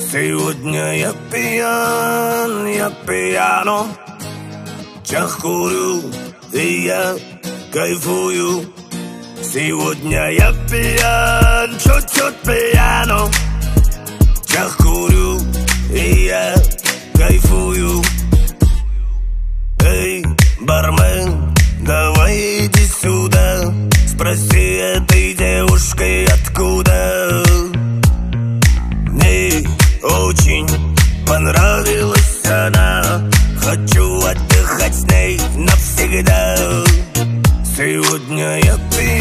Сегодня я пьяно, чах курю, и я кайфую. Сегодня я пьян, чуть-чуть пьяно, чах курю, и я кайфую. Эй, бармен, давай иди сюда, спроси этой девушкой откуда. Мне очень понравилась она, хочу отдыхать с ней навсегда. Сегодня я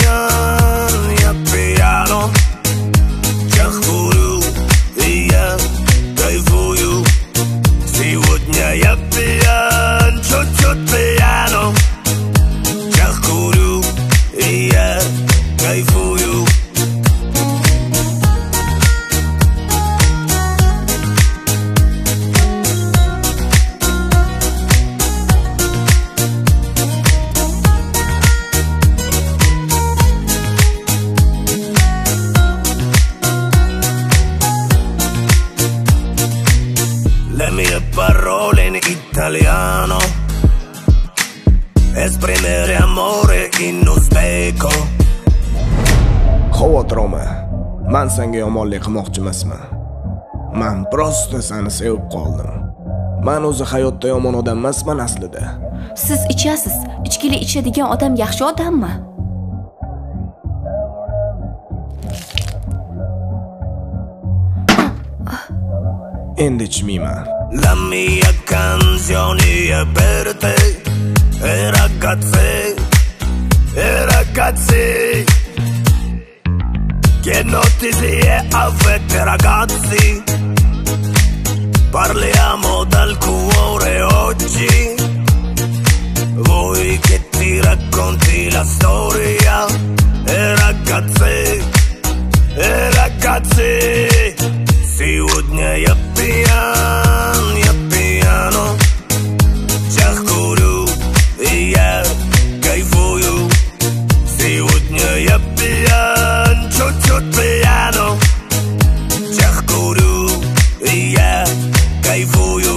пьяно, чах курю, и я кайфую. Сегодня я пьян, чуть-чуть пьяно, чах курю, и я кайфую. Le mie parole in italiano, esprimere amore in uzbeko. Xavotirma, men senga yomonlik qilmoqchi emasman. Men prosta seni sevib qoldim. Men o'zi hayotda yomon odam emasman aslida. Siz ichasiz. Ichkili ichadigan odam yaxshi odammi? Endi ichmayman. La mia canzone è per te, e ragazzi, che notte si è avete ragazzi, parliamo dal cuore oggi, vuoi che ti racconti la storia, e ragazzi, сегодня я пьяно, чах курю, и я кайфую. Сегодня я пьян, чуть-чуть пьяно, чах курю, и я кайфую.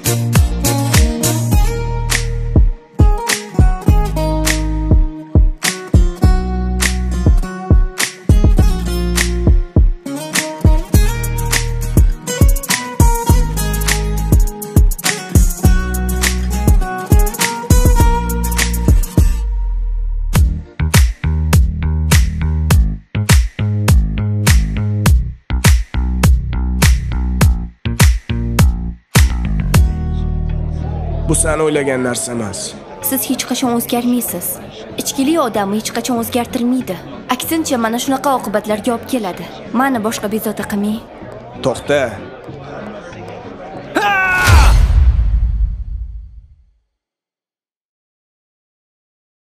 Bu sen o'ylagan narsa emas. Siz hech qachon o'zgarmaysiz. Ichkili odamni hech qachon o'zgartirmaydi. Aksincha, mana shunaqa oqibatlarga olib keladi. Meni boshqa bezovta qilmang. To'xta.